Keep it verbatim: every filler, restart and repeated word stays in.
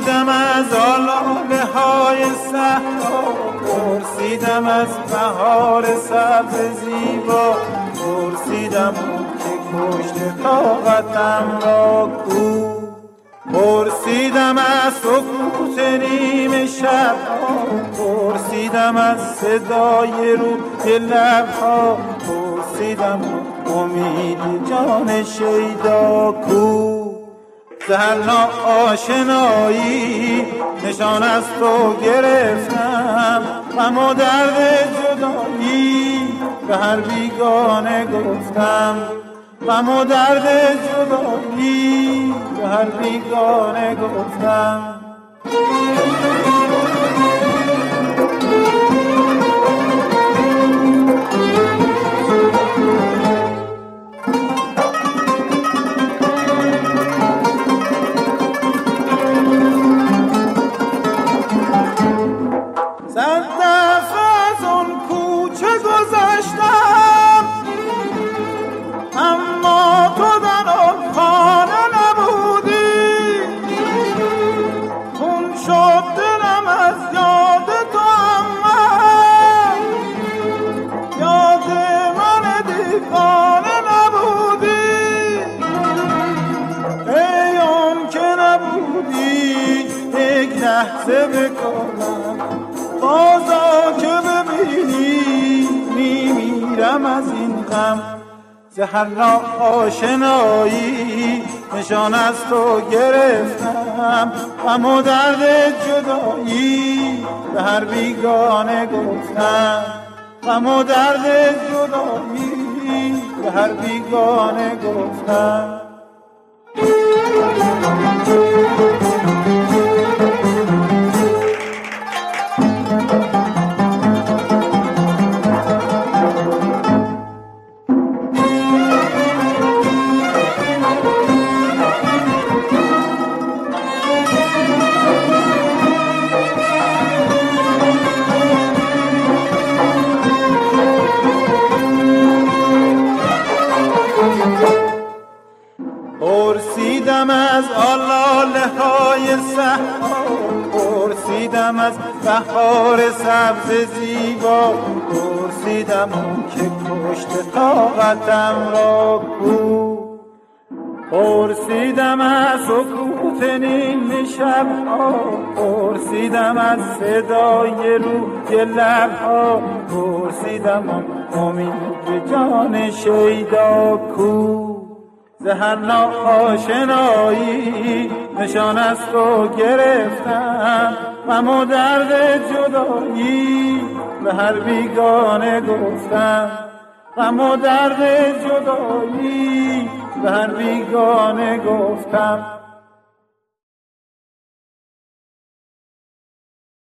پرسیدم از آلاله های صحرا، پرسیدم از بهار سبز زیبا، پرسیدم که کشت طاقتم را کو. پرسیدم از سکوت نیمه شب، پرسیدم از صدای روی لبها، پرسیدم امید جان شیدا کو. زهرنا آشنایی نشان از تو گرفتم، غم و درد جدایی به هر بیگانه گفتم، غم و درد جدایی به هر بیگانه گفتم. صد دفعه از اون کوچه گذشتم، اما تو در آن خانه نبودی. خون شد دلم از یاد تو، اما یاد من دیوانه نبودی. ای اون که نبودی یک لحظه بکنم، بازا که ببینی میمیرم از این غم. زهرنا آشنایی نشان از تو گرفتم، غم و درد جدایی به هر بیگانه گفتم، غم و درد جدایی به هر بیگانه گفتم. پرسیدم از آلاله های صحرا، پرسیدم از بهار سبز زیبا، پرسیدم اون که کشت طاقتم را کو. پرسیدم از سکوت نیمه شبها، پرسیدم از صدای روی لبها، پرسیدم اون امید جان شیدا کو. زهرنا آشنایی نشان از تو گرفتم، غم و درد جدایی به هر بیگانه گفتم، غم و درد جدایی به هر بیگانه گفتم.